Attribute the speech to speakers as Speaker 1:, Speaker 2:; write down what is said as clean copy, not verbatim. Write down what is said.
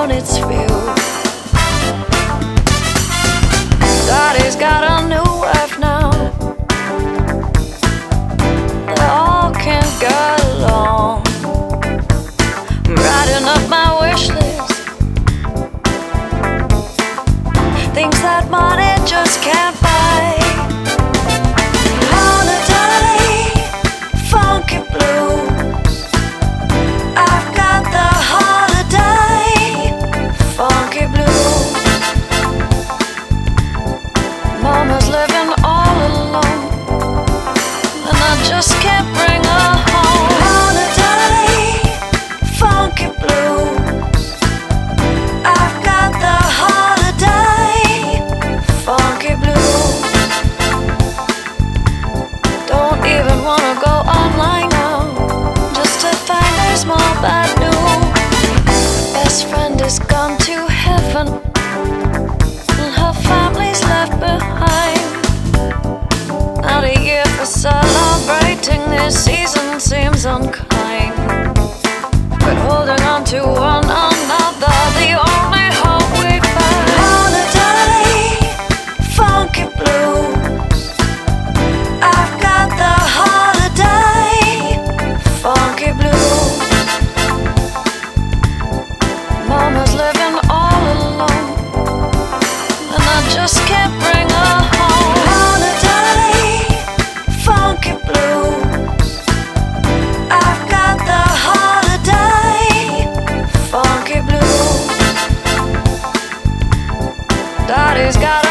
Speaker 1: on its view. Daddy's got a new wife now. They all can't get along. I'm writing up my wish list, things that money just can't buy. Holiday, funky blues. I've got the holiday, funky blues. Mama's living all alone, and I just can't bring her home. Holiday, funky blues. I've got the holiday, funky blues. Don't even wanna go online now, just to find there's more bad news. Best friend is gone to heaven, and her family's left behind. Not a year for celebrating, this season seems unkind. But holding on to one another, the only hope we find. Holiday, funky blues. I've got the holiday, funky blues. Mama's living all alone, and I just can't bring her home. Holiday, funky blues. I've got the holiday, funky blues. Daddy's got